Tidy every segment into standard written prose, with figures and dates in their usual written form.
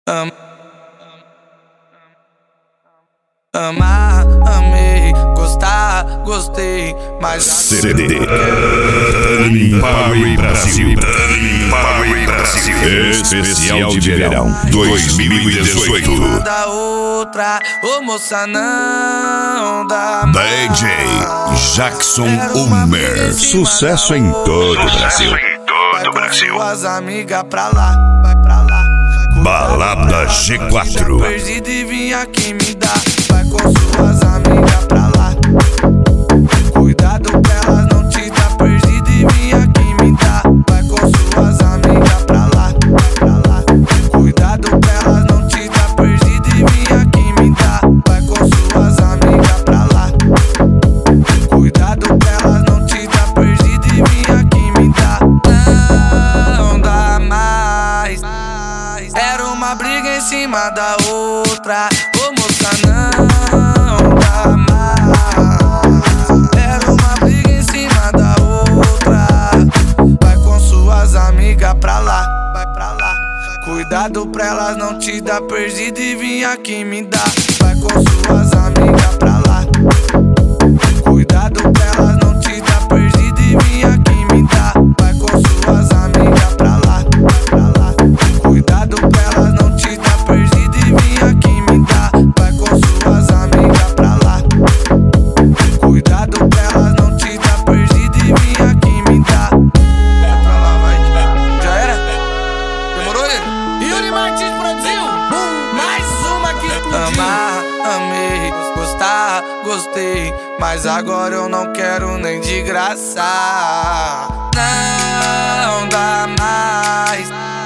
Amar, amei, gostar, gostei, mas CD Power Brasil. Power Brasil. Especial de verão 2018. Da outra, ô moça, não dá mais. DJ Jackson Hummer. Sucesso em todo o Brasil. Suas amigas pra lá, vai pra lá. Balada G4. Perdido e vim aqui me dar. Vai com suas amigas pra lá. Cuidado pra elas não te dar. Perdido e vim aqui me dar. Vai com suas amigas pra lá, pra lá. Cuidado pra elas não te dar. Perdido e vim aqui me dar. Vai com suas amigas pra lá. Cuidado pra elas não te dar. Perdido e vim aqui me dar. Não dá mais. Era uma briga em cima da outra. Ô moça, não dá mais. Era uma briga em cima da outra. Vai com suas amigas pra lá, vai pra lá. Cuidado pra elas não te dar. Perdido e vim aqui me dar. Vai com suas amigas pra lá. Cuidado pra elas não te dar. Perdido e vim aqui me dar. Vai com suas amigas pra lá, pra lá. Cuidado pra elas não te dar. Perdido e vim aqui me dar. Vai com suas amigas pra lá. Cuidado pra elas não te dar. Perdido e vim aqui me dar. Vai pra lá, vai. Já era? Demorou, ele? Yuri Martins produziu. Mais uma que explodiu. Amar, amei, gostar, gostei, mas agora eu não quero nem de graça. Não dá mais.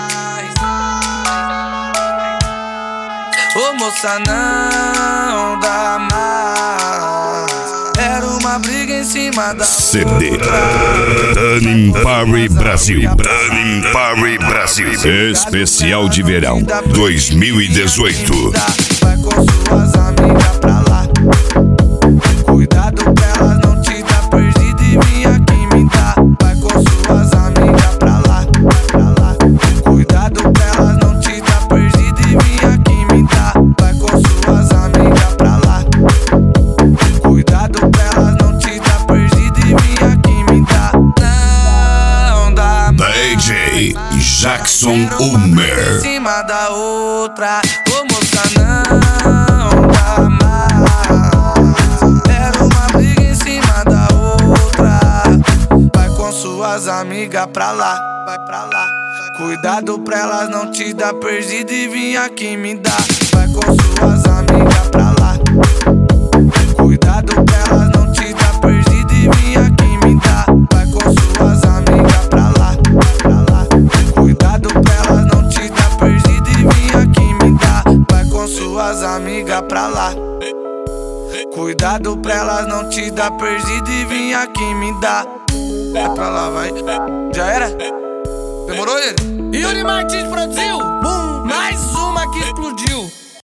Ô moça, não dá mais. Era uma briga em cima da CD Turning Power Brasil. Turning Power Brasil. Especial de verão 2018. Vai com suas amigas pra lá. Cuidado pra elas não te dar. Perdido e vim aqui me dar. Vai com suas amigas pra lá, pra lá. Cuidado pra elas não te dar. Perdido e vim aqui me dar. Vai com suas amigas pra lá. Cuidado pra elas não te dar. Perdido e vim aqui me dar. Não dá mais. DJ Jackson Hummer. Em cima da outra. Ô moça, não dá mais. Era uma briga em cima da outra. Vai com suas amigas pra lá, vai pra lá. Cuidado pra elas não te dar. Perdido e vim aqui me dar. Vai com suas amigas pra lá. Cuidado pra elas não te dar. Perdido e vim aqui me dar. Vai com suas amigas pra lá, pra lá. Cuidado pra elas não te dar. Perdido e vim aqui me dar. Vai com suas amigas pra lá. Cuidado pra elas não te dar. Perdido e vim aqui me dar. Vai pra lá, vai. Já era? Demorou, ele? Yuri Martins produziu. Mais uma que explodiu.